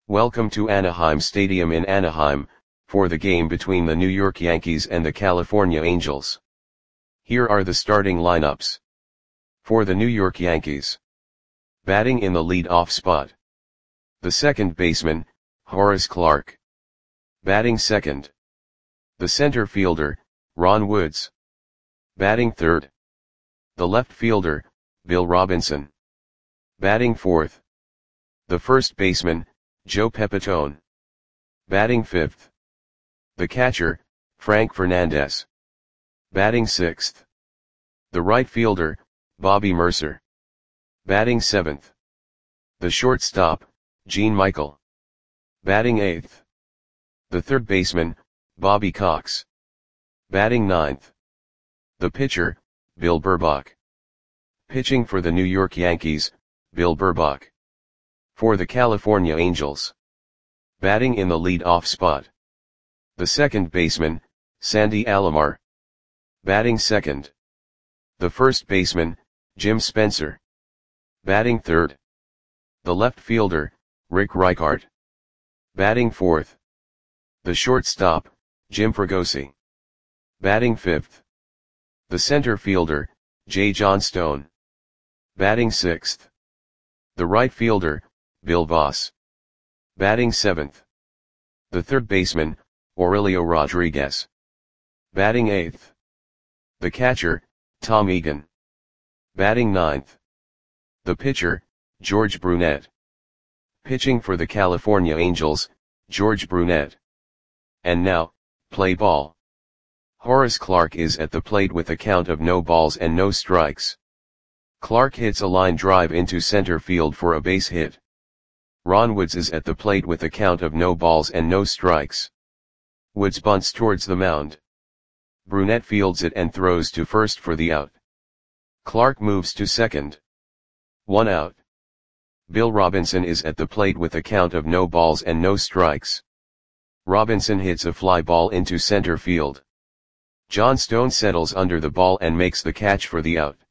Welcome to Anaheim Stadium in Anaheim, for the game between the New York Yankees and the California Angels. Here are the starting lineups. For the New York Yankees. Batting in the lead-off spot. The second baseman, Horace Clarke. Batting second. The center fielder, Ron Woods. Batting third. The left fielder, Bill Robinson. Batting fourth. The first baseman, Joe Pepitone. Batting fifth. The catcher, Frank Fernandez. Batting sixth. The right fielder, Bobby Murcer. Batting seventh. The shortstop, Gene Michael. Batting eighth. The third baseman, Bobby Cox. Batting ninth. The pitcher, Bill Burbach. Pitching for the New York Yankees, Bill Burbach. For the California Angels. Batting in the lead-off spot. The second baseman, Sandy Alomar. Batting second. The first baseman, Jim Spencer. Batting third. The left fielder, Rick Reichart. Batting fourth. The shortstop, Jim Fregosi. Batting fifth. The center fielder, Jay Johnstone. Batting sixth. The right fielder, Bill Voss. Batting seventh. The third baseman, Aurelio Rodriguez. Batting eighth. The catcher, Tom Egan. Batting ninth. The pitcher, George Brunette. Pitching for the California Angels, George Brunette. And now, play ball. Horace Clarke is at the plate with a count of no balls and no strikes. Clarke hits a line drive into center field for a base hit. Ron Woods is at the plate with a count of no balls and no strikes. Woods bunts towards the mound. Brunette fields it and throws to first for the out. Clarke moves to second. 1 out. Bill Robinson is at the plate with a count of no balls and no strikes. Robinson hits a fly ball into center field. Johnstone settles under the ball and makes the catch for the out.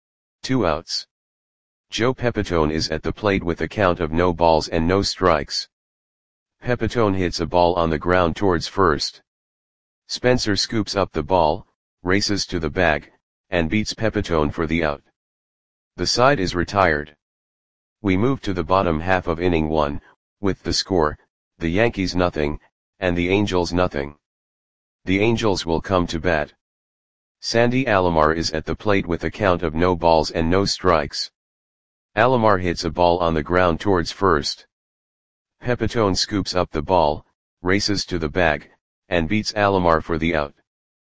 2 outs. Joe Pepitone is at the plate with a count of no balls and no strikes. Pepitone hits a ball on the ground towards first. Spencer scoops up the ball, races to the bag, and beats Pepitone for the out. The side is retired. We move to the bottom half of inning 1, with the score, the Yankees nothing, and the Angels nothing. The Angels will come to bat. Sandy Alomar is at the plate with a count of no balls and no strikes. Alomar hits a ball on the ground towards first. Pepitone scoops up the ball, races to the bag, and beats Alomar for the out.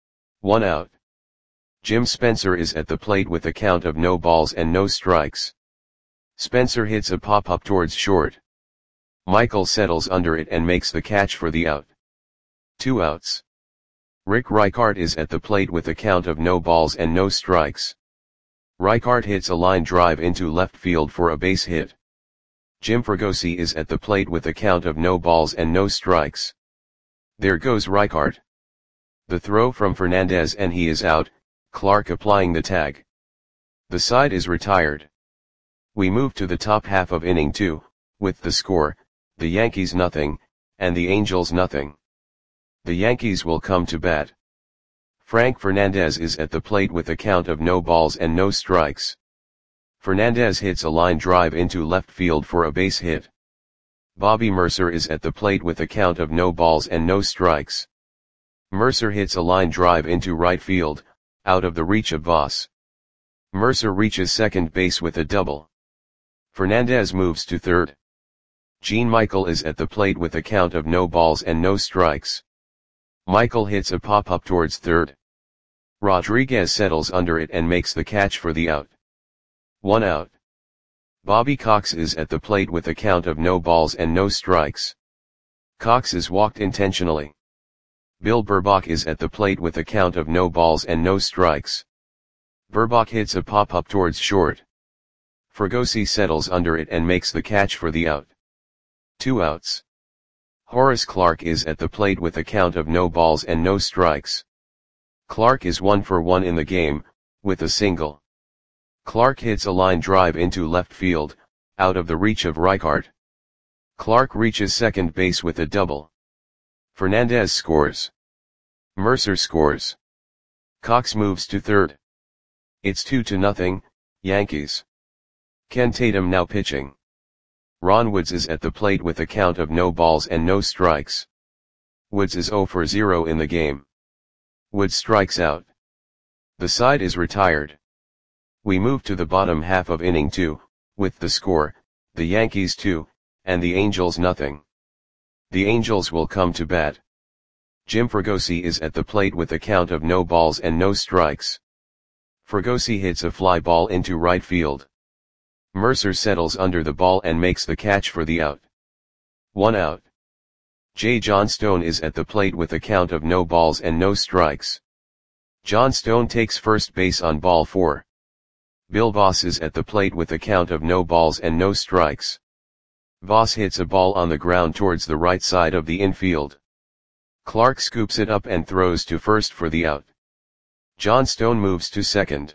1 out. Jim Spencer is at the plate with a count of no balls and no strikes. Spencer hits a pop-up towards short. Michael settles under it and makes the catch for the out. 2 outs. Rick Reichart is at the plate with a count of no balls and no strikes. Reichart hits a line drive into left field for a base hit. Jim Fregosi is at the plate with a count of no balls and no strikes. There goes Reichart. The throw from Fernandez and he is out, Clarke applying the tag. The side is retired. We move to the top half of inning 2, with the score, the Yankees nothing, and the Angels nothing. The Yankees will come to bat. Frank Fernandez is at the plate with a count of no balls and no strikes. Fernandez hits a line drive into left field for a base hit. Bobby Murcer is at the plate with a count of no balls and no strikes. Murcer hits a line drive into right field, out of the reach of Voss. Murcer reaches second base with a double. Fernandez moves to third. Gene Michael is at the plate with a count of no balls and no strikes. Michael hits a pop-up towards third. Rodriguez settles under it and makes the catch for the out. 1 out. Bobby Cox is at the plate with a count of no balls and no strikes. Cox is walked intentionally. Bill Burbach is at the plate with a count of no balls and no strikes. Burbach hits a pop-up towards short. Fregosi settles under it and makes the catch for the out. 2 outs. Horace Clarke is at the plate with a count of no balls and no strikes. Clarke is 1 for 1 in the game, with a single. Clarke hits a line drive into left field, out of the reach of Reichart. Clark reaches second base with a double. Fernandez scores. Mercer scores. Cox moves to third. It's 2-0, Yankees. Ken Tatum now pitching. Ron Woods is at the plate with a count of no balls and no strikes. Woods is 0 for 0 in the game. Woods strikes out. The side is retired. We move to the bottom half of inning 2, with the score, the Yankees 2, and the Angels nothing. The Angels will come to bat. Jim Fregosi is at the plate with a count of no balls and no strikes. Fregosi hits a fly ball into right field. Mercer settles under the ball and makes the catch for the out. 1 out. J. John Stone is at the plate with a count of no balls and no strikes. John Stone takes first base on ball 4. Bill Voss is at the plate with a count of no balls and no strikes. Voss hits a ball on the ground towards the right side of the infield. Clark scoops it up and throws to first for the out. John Stone moves to second.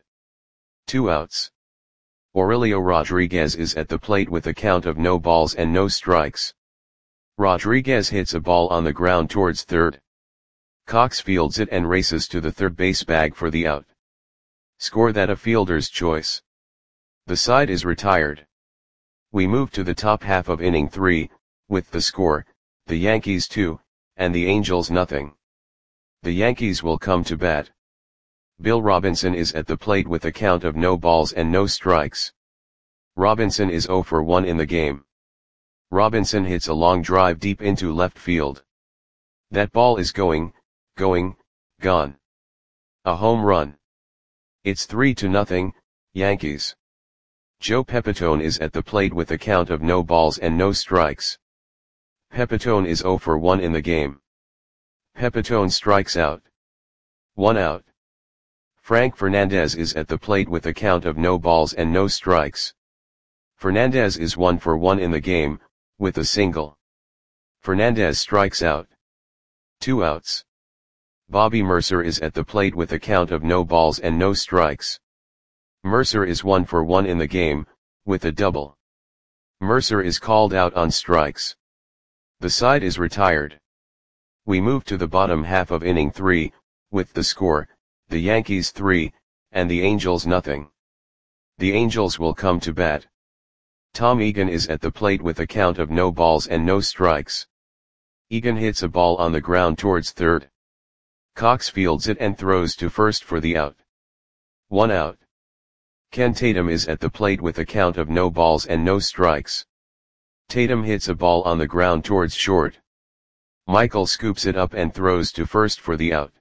2 outs. Aurelio Rodriguez is at the plate with a count of no balls and no strikes. Rodriguez hits a ball on the ground towards third. Cox fields it and races to the third base bag for the out. Score that a fielder's choice. The side is retired. We move to the top half of inning 3, with the score, the Yankees 2, and the Angels nothing. The Yankees will come to bat. Bill Robinson is at the plate with a count of no balls and no strikes. Robinson is 0 for 1 in the game. Robinson hits a long drive deep into left field. That ball is going, gone. A home run. It's 3-0, Yankees. Joe Pepitone is at the plate with a count of no balls and no strikes. Pepitone is 0 for 1 in the game. Pepitone strikes out. 1 out. Frank Fernandez is at the plate with a count of no balls and no strikes. Fernandez is 1 for 1 in the game, with a single. Fernandez strikes out. 2 outs. Bobby Mercer is at the plate with a count of no balls and no strikes. Mercer is 1 for 1 in the game, with a double. Mercer is called out on strikes. The side is retired. We move to the bottom half of inning 3, with the score, the Yankees 3, and the Angels nothing. The Angels will come to bat. Tom Egan is at the plate with a count of no balls and no strikes. Egan hits a ball on the ground towards third. Cox fields it and throws to first for the out. 1 out. Ken Tatum is at the plate with a count of no balls and no strikes. Tatum hits a ball on the ground towards short. Michael scoops it up and throws to first for the out.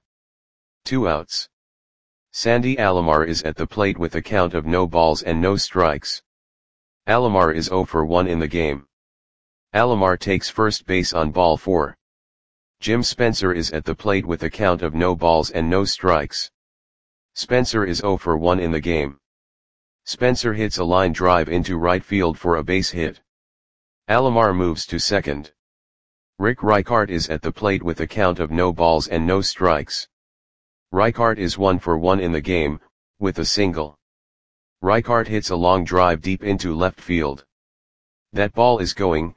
2 outs. Sandy Alomar is at the plate with a count of no balls and no strikes. Alomar is 0 for 1 in the game. Alomar takes first base on ball 4. Jim Spencer is at the plate with a count of no balls and no strikes. Spencer is 0 for 1 in the game. Spencer hits a line drive into right field for a base hit. Alomar moves to second. Rick Reichart is at the plate with a count of no balls and no strikes. Reichart is 1 for 1 in the game, with a single. Reichart hits a long drive deep into left field. That ball is going,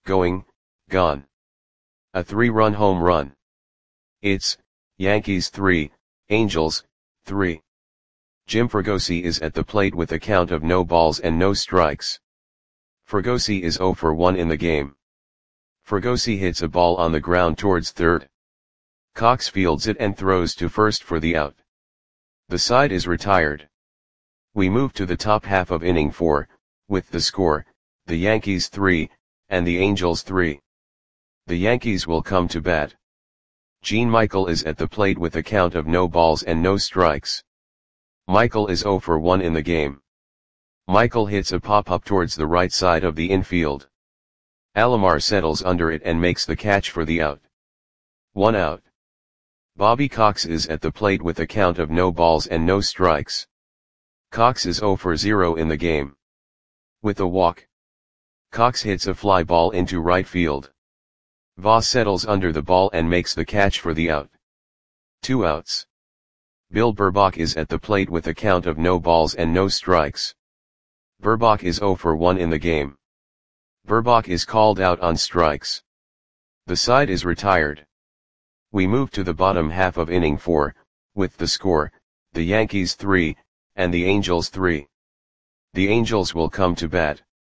gone. A 3-run home run. It's, Yankees 3, Angels, 3. Jim Fregosi is at the plate with a count of no balls and no strikes. Fregosi is 0 for 1 in the game. Fregosi hits a ball on the ground towards third. Cox fields it and throws to first for the out. The side is retired. We move to the top half of inning 4, with the score, the Yankees 3, and the Angels 3. The Yankees will come to bat. Gene Michael is at the plate with a count of no balls and no strikes. Michael is 0 for 1 in the game. Michael hits a pop-up towards the right side of the infield. Alomar settles under it and makes the catch for the out. 1 out. Bobby Cox is at the plate with a count of no balls and no strikes. Cox is 0 for 0 in the game. With a walk. Cox hits a fly ball into right field. Voss settles under the ball and makes the catch for the out. 2 outs. Bill Burbach is at the plate with a count of no balls and no strikes. Burbach is 0 for 1 in the game. Burbach is called out on strikes. The side is retired. We move to the bottom half of inning 4, with the score, the Yankees 3, and the Angels 3. The Angels will come to bat.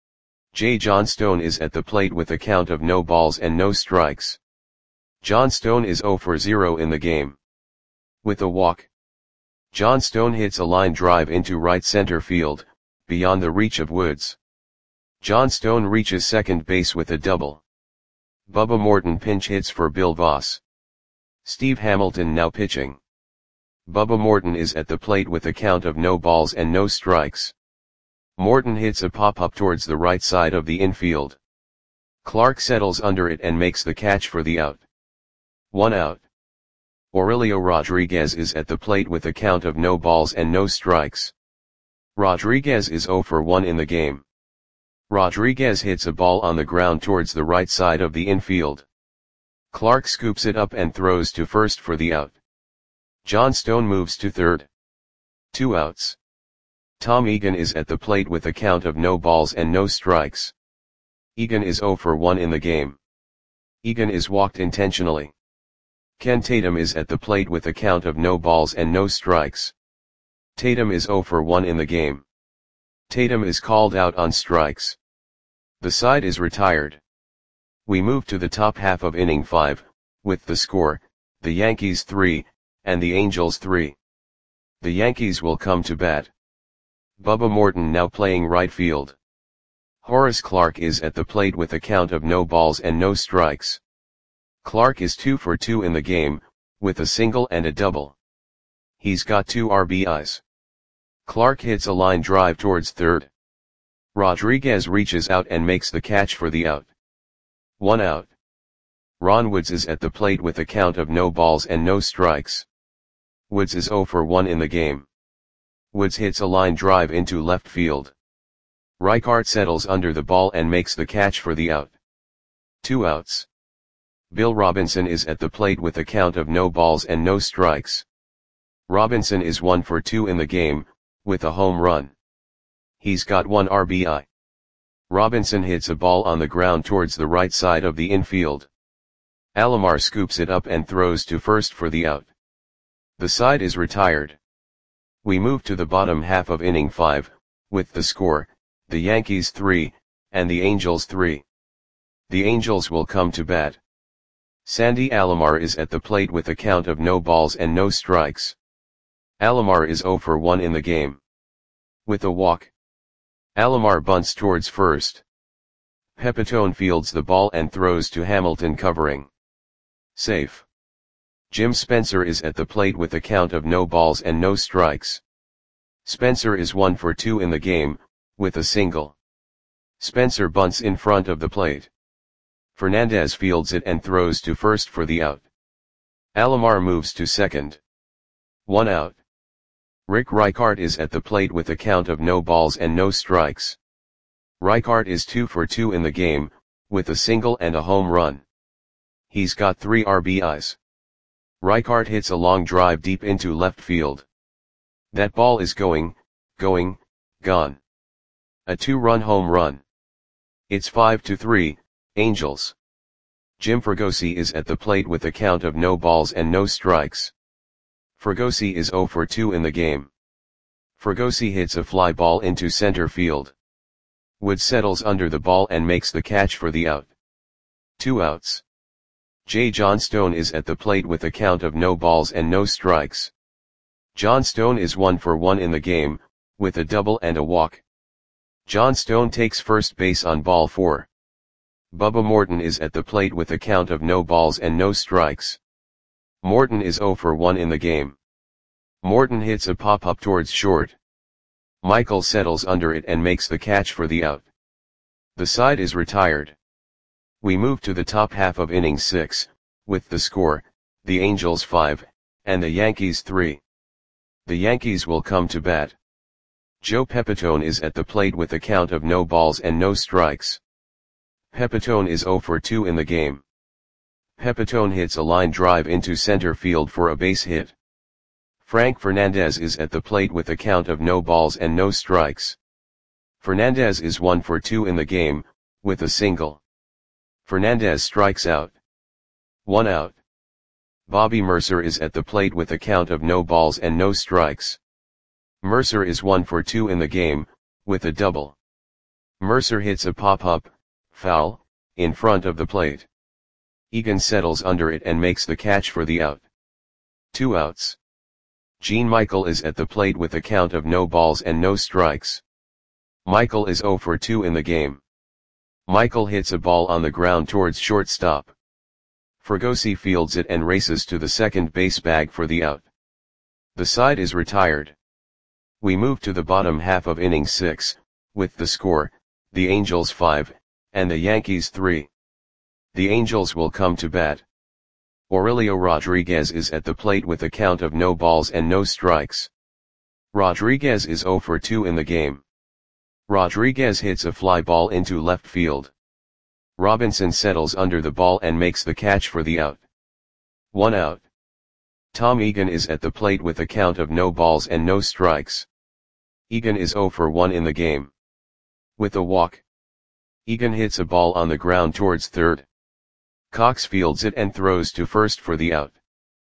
J. Johnstone is at the plate with a count of no balls and no strikes. Johnstone is 0 for 0 in the game. With a walk, Johnstone hits a line drive into right center field, beyond the reach of Woods. Johnstone reaches second base with a double. Bubba Morton pinch hits for Bill Voss. Steve Hamilton now pitching. Bubba Morton is at the plate with a count of no balls and no strikes. Morton hits a pop-up towards the right side of the infield. Clark settles under it and makes the catch for the out. 1 out. Aurelio Rodriguez is at the plate with a count of no balls and no strikes. Rodriguez is 0 for 1 in the game. Rodriguez hits a ball on the ground towards the right side of the infield. Clark scoops it up and throws to first for the out. Johnstone moves to third. 2 outs. Tom Egan is at the plate with a count of no balls and no strikes. Egan is 0 for 1 in the game. Egan is walked intentionally. Ken Tatum is at the plate with a count of no balls and no strikes. Tatum is 0 for 1 in the game. Tatum is called out on strikes. The side is retired. We move to the top half of inning 5, with the score, the Yankees 3, and the Angels 3. The Yankees will come to bat. Bubba Morton now playing right field. Horace Clarke is at the plate with a count of no balls and no strikes. Clarke is 2 for 2 in the game, with a single and a double. He's got 2 RBIs. Clarke hits a line drive towards third. Rodriguez reaches out and makes the catch for the out. 1 out. Ron Woods is at the plate with a count of no balls and no strikes. Woods is 0 for 1 in the game. Woods hits a line drive into left field. Reichart settles under the ball and makes the catch for the out. 2 outs. Bill Robinson is at the plate with a count of no balls and no strikes. Robinson is 1 for 2 in the game, with a home run. He's got 1 RBI. Robinson hits a ball on the ground towards the right side of the infield. Alomar scoops it up and throws to first for the out. The side is retired. We move to the bottom half of inning 5, with the score, the Yankees 3, and the Angels 3. The Angels will come to bat. Sandy Alomar is at the plate with a count of no balls and no strikes. Alomar is 0 for 1 in the game. With a walk, Alomar bunts towards first. Pepitone fields the ball and throws to Hamilton covering. Safe. Jim Spencer is at the plate with a count of no balls and no strikes. Spencer is 1 for 2 in the game, with a single. Spencer bunts in front of the plate. Fernandez fields it and throws to first for the out. Alomar moves to second. 1 out. Rick Reichart is at the plate with a count of no balls and no strikes. Reichart is 2 for 2 in the game, with a single and a home run. He's got 3 RBIs. Reichart hits a long drive deep into left field. That ball is gone. A 2-run home run. It's 5-3, Angels. Jim Fregosi is at the plate with a count of no balls and no strikes. Fregosi is 0 for 2 in the game. Fregosi hits a fly ball into center field. Woods settles under the ball and makes the catch for the out. 2 outs. J. Johnstone is at the plate with a count of no balls and no strikes. Johnstone is 1 for 1 in the game, with a double and a walk. Johnstone takes first base on ball 4. Bubba Morton is at the plate with a count of no balls and no strikes. Morton is 0 for 1 in the game. Morton hits a pop-up towards short. Michael settles under it and makes the catch for the out. The side is retired. We move to the top half of inning 6, with the score, the Angels 5, and the Yankees 3. The Yankees will come to bat. Joe Pepitone is at the plate with a count of no balls and no strikes. Pepitone is 0 for 2 in the game. Pepitone hits a line drive into center field for a base hit. Frank Fernandez is at the plate with a count of no balls and no strikes. Fernandez is 1 for 2 in the game, with a single. Fernandez strikes out. 1 out. Bobby Mercer is at the plate with a count of no balls and no strikes. Mercer is 1 for 2 in the game, with a double. Mercer hits a pop-up, foul, in front of the plate. Egan settles under it and makes the catch for the out. 2 outs. Gene Michael is at the plate with a count of no balls and no strikes. Michael is 0 for 2 in the game. Michael hits a ball on the ground towards shortstop. Fregosi fields it and races to the second base bag for the out. The side is retired. We move to the bottom half of inning 6, with the score, the Angels 5, and the Yankees 3. The Angels will come to bat. Aurelio Rodriguez is at the plate with a count of no balls and no strikes. Rodriguez is 0 for 2 in the game. Rodriguez hits a fly ball into left field. Robinson settles under the ball and makes the catch for the out. 1 out. Tom Egan is at the plate with a count of no balls and no strikes. Egan is 0 for 1 in the game. With a walk. Egan hits a ball on the ground towards third. Cox fields it and throws to first for the out.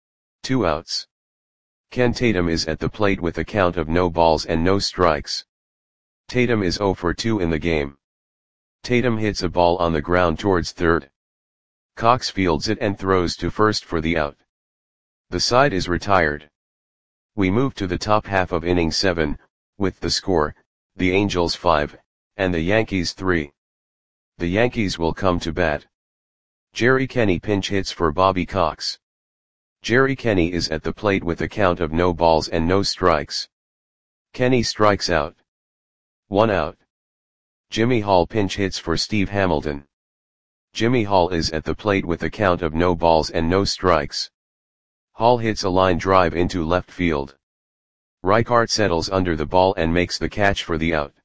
2 outs. Ken Tatum is at the plate with a count of no balls and no strikes. Tatum is 0 for 2 in the game. Tatum hits a ball on the ground towards third. Cox fields it and throws to first for the out. The side is retired. We move to the top half of inning 7, with the score, the Angels 5, and the Yankees 3. The Yankees will come to bat. Jerry Kenney pinch hits for Bobby Cox. Jerry Kenney is at the plate with a count of no balls and no strikes. Kenney strikes out. 1 out. Jimmy Hall pinch hits for Steve Hamilton. Jimmy Hall is at the plate with a count of no balls and no strikes. Hall hits a line drive into left field. Reichart settles under the ball and makes the catch for the out.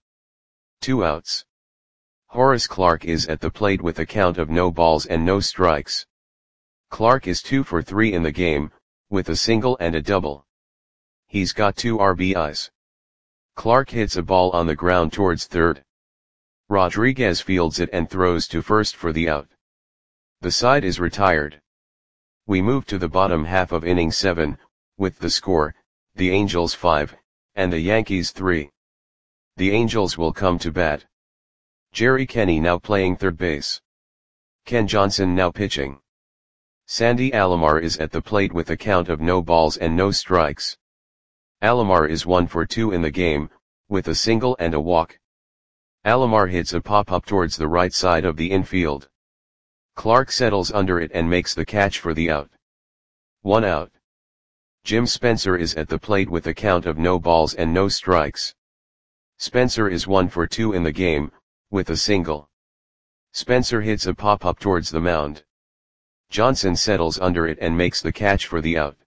2 outs. Horace Clarke is at the plate with a count of no balls and no strikes. Clarke is 2 for 3 in the game, with a single and a double. He's got 2 RBIs. Clarke hits a ball on the ground towards third. Rodriguez fields it and throws to first for the out. The side is retired. We move to the bottom half of inning 7, with the score, the Angels 5, and the Yankees 3. The Angels will come to bat. Jerry Kenney now playing third base. Ken Johnson now pitching. Sandy Alomar is at the plate with a count of no balls and no strikes. Alomar is 1 for 2 in the game, with a single and a walk. Alomar hits a pop-up towards the right side of the infield. Clarke settles under it and makes the catch for the out. 1 out. Jim Spencer is at the plate with a count of no balls and no strikes. Spencer is 1 for 2 in the game, with a single. Spencer hits a pop-up towards the mound. Johnson settles under it and makes the catch for the out.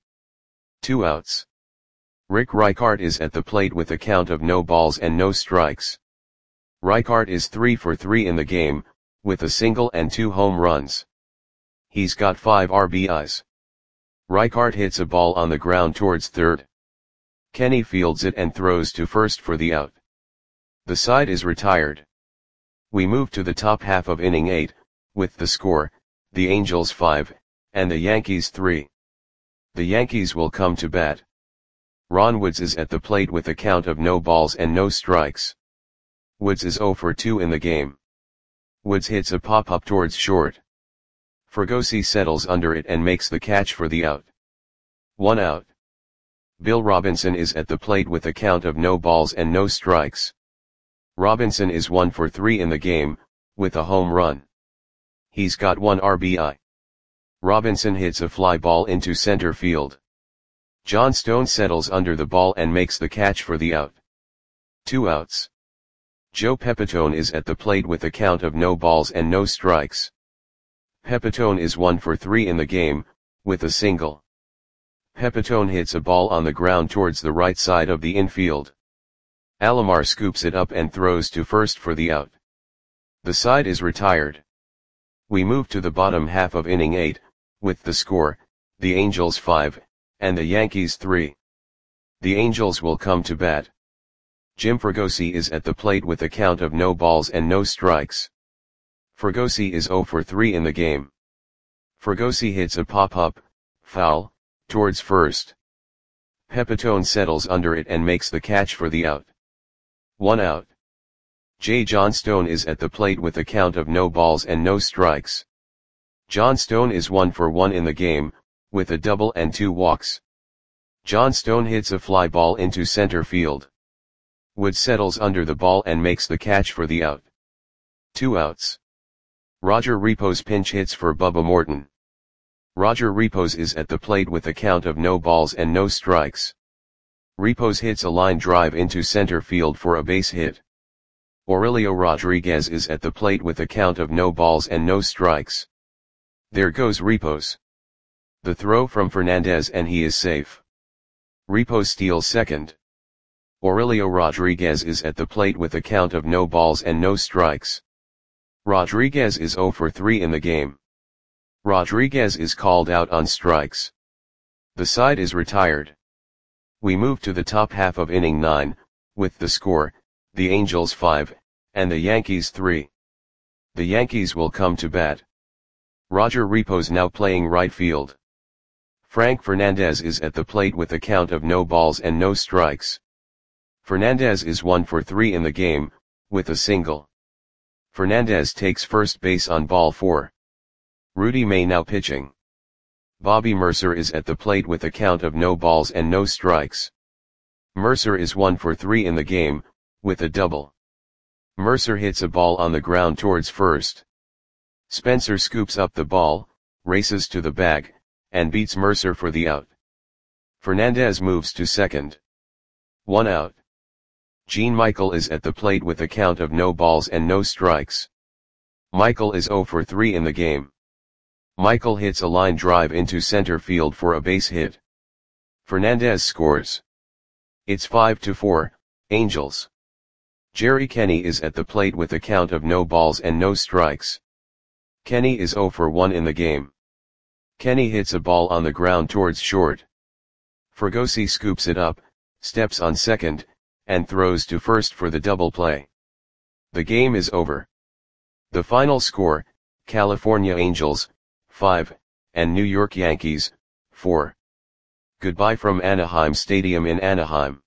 2 outs. Rick Reichart is at the plate with a count of no balls and no strikes. Reichart is 3 for 3 in the game, with a single and 2 home runs. He's got 5 RBIs. Reichart hits a ball on the ground towards third. Kenney fields it and throws to first for the out. The side is retired. We move to the top half of inning 8, with the score, the Angels 5, and the Yankees 3. The Yankees will come to bat. Ron Woods is at the plate with a count of no balls and no strikes. Woods is 0 for 2 in the game. Woods hits a pop-up towards short. Fregosi settles under it and makes the catch for the out. 1 out. Bill Robinson is at the plate with a count of no balls and no strikes. Robinson is 1 for 3 in the game, with a home run. He's got 1 RBI. Robinson hits a fly ball into center field. John Stone settles under the ball and makes the catch for the out. 2 outs. Joe Pepitone is at the plate with a count of no balls and no strikes. Pepitone is 1 for 3 in the game, with a single. Pepitone hits a ball on the ground towards the right side of the infield. Alomar scoops it up and throws to first for the out. The side is retired. We move to the bottom half of inning 8, with the score, the Angels 5, and the Yankees 3. The Angels will come to bat. Jim Fregosi is at the plate with a count of no balls and no strikes. Fregosi is 0 for 3 in the game. Fregosi hits a pop-up, foul, towards first. Pepitone settles under it and makes the catch for the out. 1 out. Jay Johnstone is at the plate with a count of no balls and no strikes. Johnstone is 1 for 1 in the game, with a double and 2 walks. Johnstone hits a fly ball into center field. Wood settles under the ball and makes the catch for the out. 2 outs. Roger Repos pinch hits for Bubba Morton. Roger Repos is at the plate with a count of no balls and no strikes. Repos hits a line drive into center field for a base hit. Aurelio Rodriguez is at the plate with a count of no balls and no strikes. There goes Repos. The throw from Fernandez and he is safe. Repos steals second. Aurelio Rodriguez is at the plate with a count of no balls and no strikes. Rodriguez is 0 for 3 in the game. Rodriguez is called out on strikes. The side is retired. We move to the top half of inning 9, with the score, the Angels 5, and the Yankees 3. The Yankees will come to bat. Roger Repos now playing right field. Frank Fernandez is at the plate with a count of no balls and no strikes. Fernandez is 1 for 3 in the game, with a single. Fernandez takes first base on ball 4. Rudy May now pitching. Bobby Mercer is at the plate with a count of no balls and no strikes. Mercer is 1 for 3 in the game, with a double. Mercer hits a ball on the ground towards first. Spencer scoops up the ball, races to the bag, and beats Mercer for the out. Fernandez moves to second. 1 out. Gene Michael is at the plate with a count of no balls and no strikes. Michael is 0 for 3 in the game. Michael hits a line drive into center field for a base hit. Fernandez scores. It's 5-4, Angels. Jerry Kenny is at the plate with a count of no balls and no strikes. Kenny is 0 for 1 in the game. Kenny hits a ball on the ground towards short. Fregosi scoops it up, steps on second, and throws to first for the double play. The game is over. The final score, California Angels, 5, and New York Yankees, 4. Goodbye from Anaheim Stadium in Anaheim.